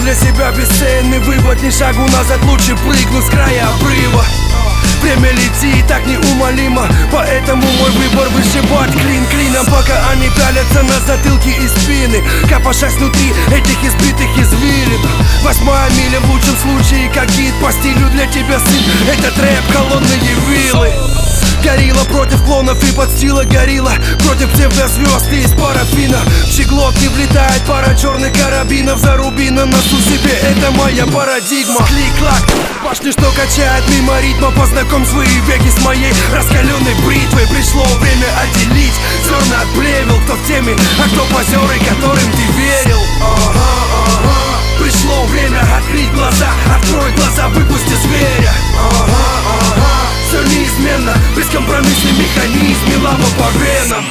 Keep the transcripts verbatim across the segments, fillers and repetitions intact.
для себя бесценный вывод. Ни шагу назад, лучше прыгну с края обрыва. Время летит так неумолимо, поэтому мой выбор вышибать клин клином, пока они пялятся на затылки и спины, копошась внутри этих избитых извилин. Восьмая миля в лучшем случае, как гид по стилю для тебя, сын. Это трэп, холодные вилы. Горилла против клонов и подстила горилла, против псевдозвезд из парафина. В щеглотки влетает пара черных карабинов, заруби на носу себе, это моя парадигма. Клик-клак, башни, что качает мимо ритма. Познакомь свои веки с моей раскаленной бритвой. Пришло время отделить зерна от плевел. Кто в теме, а кто позеры, которым ты верил. Ага, ага. Пришло время открыть глаза, открой глаза, выпусти зверя. Ага, ага. Все неизменно, бескомпромиссный механизм и лава по венам.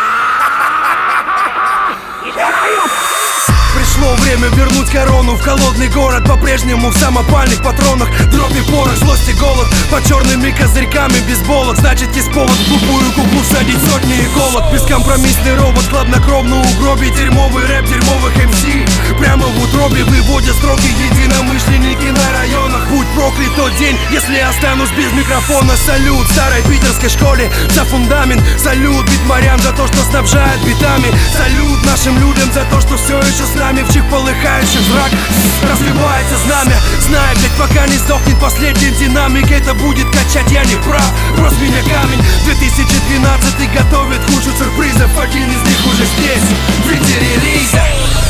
Пришло время вернуть корону в холодный город. По-прежнему в самопальных патронах дробь и порох, злость и голод. Под черными козырьками бейсболок. Значит, есть повод в глупую куклу садить сотни иголок. Бескомпромиссный робот, хладнокровно угробить. Дерьмовый рэп, дерьмовых эм си. Прямо в утробе выводят строки единомышленники на районах. Будь проклят тот день, если останусь без микрофона. Салют старой питерской школе за фундамент. Салют битмарям за то, что снабжает битами. Салют нашим людям за то, что все еще с нами. В чьих полыхающих зрак развивается знамя. Знай, блять, пока не сдохнет последний динамик, это будет качать, я не прав. Брось меня камень. две тысячи двенадцатый готовит кучу сюрпризов. Один из них уже здесь, в виде релиза.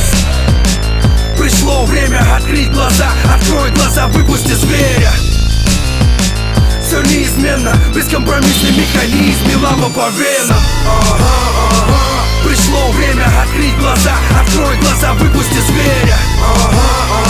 Пришло время открыть глаза, открой глаза, выпусти зверя. Все неизменно, бескомпромиссный механизм и лава по венам. Ага, ага. Пришло время открыть глаза, открой глаза, выпусти зверя. Ага, ага.